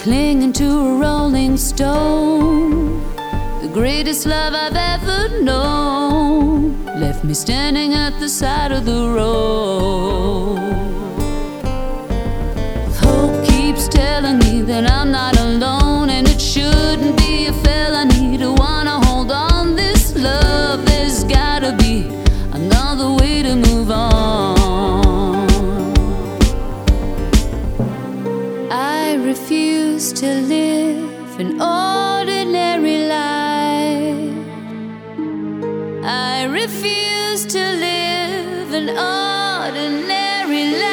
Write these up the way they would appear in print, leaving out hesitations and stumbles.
clinging to a rolling stone. The greatest love I've ever known left me standing at the side of the road. Hope keeps telling me that I'm not alone, and it shouldn't be a felony to wanna hold on this love. There's gotta be another way to move on. I refuse to live an ordinary life. I refuse to live an ordinary life.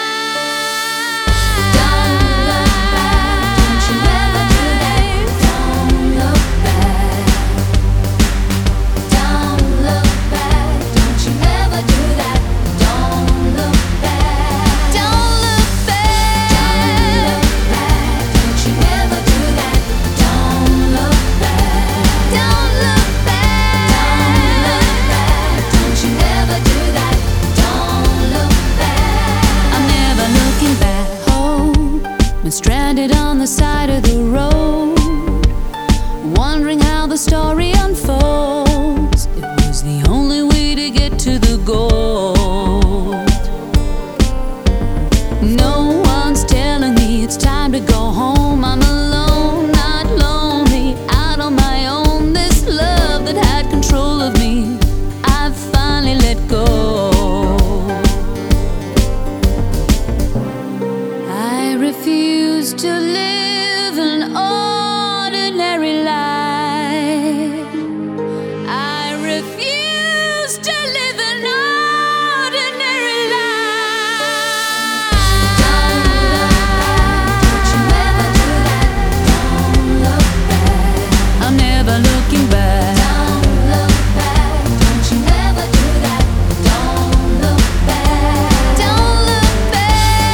Stranded on the side of the road, wondering how the story unfolds. It was the only way to get to the goal. No one's telling me it's time to go home. I'm alone, not lonely, out on my own. This love that had control of me, I've finally let go. I refuse to live an ordinary life. I refuse to live an ordinary life. Don't you ever do that. Don't look back. I'm never looking back. Don't look back. Don't you ever do that. Don't look back. Don't look back.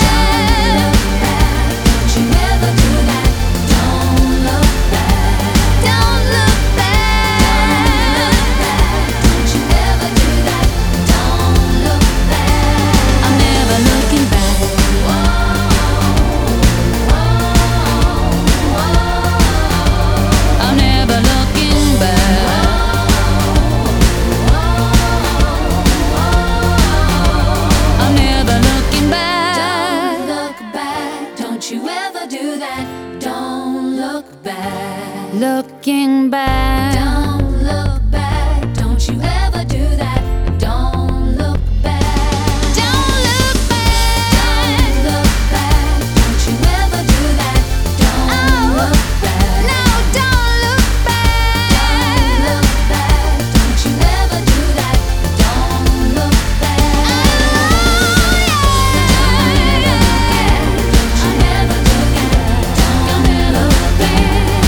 Looking back. Don't look back. Don't you ever do that. Don't look back. Don't look back. Don't look back. Don't you ever do that. Don't look back. No, don't look back. Don't look back. Don't you ever do that. Don't look back. Don't never look back. Don't never look back.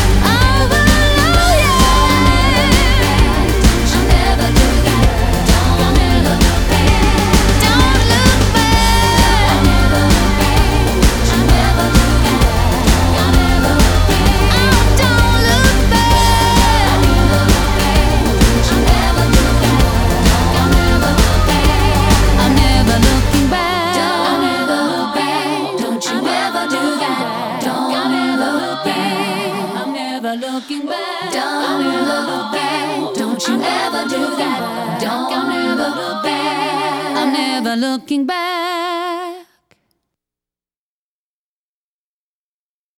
Looking back, don't look back. Don't you ever do that. Don't never look back. I'm never looking back.